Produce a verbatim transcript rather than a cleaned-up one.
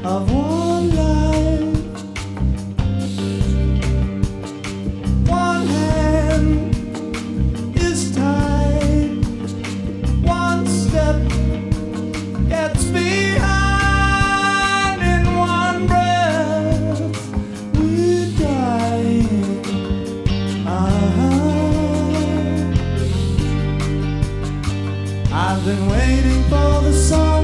of one life. One hand is tied, one step gets behind, in one breath we're dying. uh-huh. I've been waiting for the sun